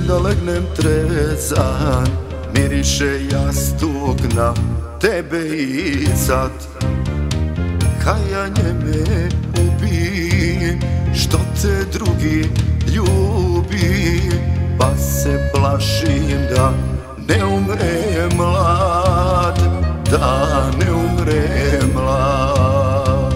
da legnem trezan, miriše jastuk na tebe i sad. Kajanje me ubi, što te drugi ljubi, pa se plašim da ne umre mlad, da ne umre mlad.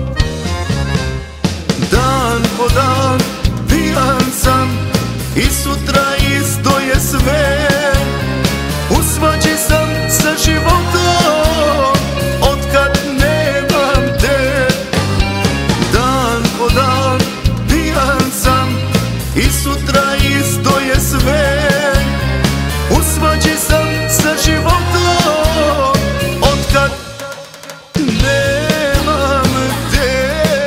Dan po dan pijan sam i sutra isto je sve. U svađi sam sa životom otkad nemam te. Dan po dan pijan sam i sutra isto je sve. U svađi sam sa životom otkad nemam te.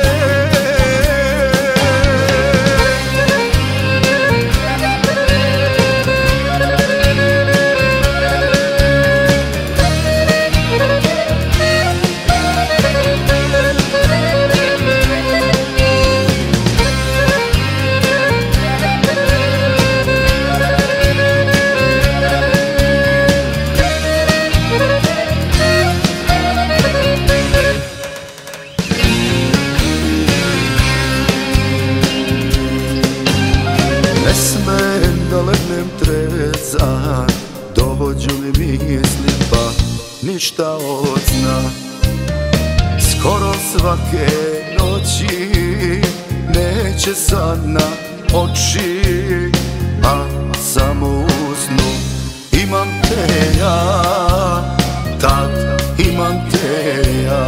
Ne smem da legnem trezan, dođu mi misli pa ništa od sna. Skoro svake noći neće san na oči, a samo u snu imam te ja, tad imam te ja.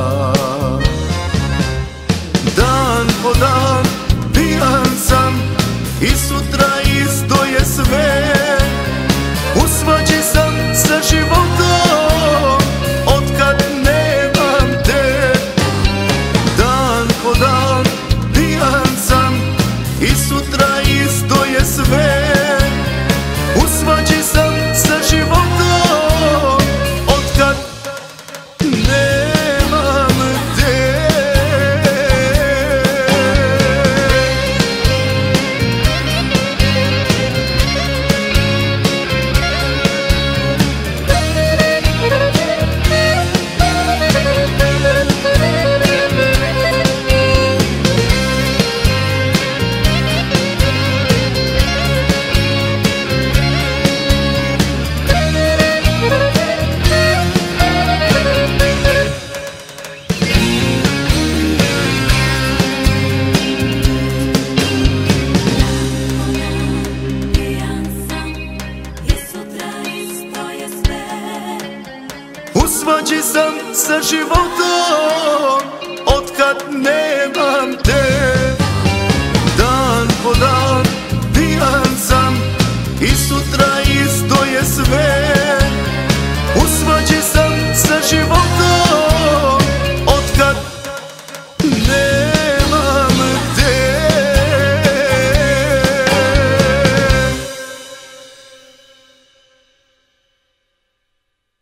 Dan po dan pijan sam i sutra isto je sve. U svađi sam sa životom otkad nemam te. Dan po dan pijan sam i sutra isto je sve. U svađi sam sa životom otkad nemam te. U svađi sam sa životom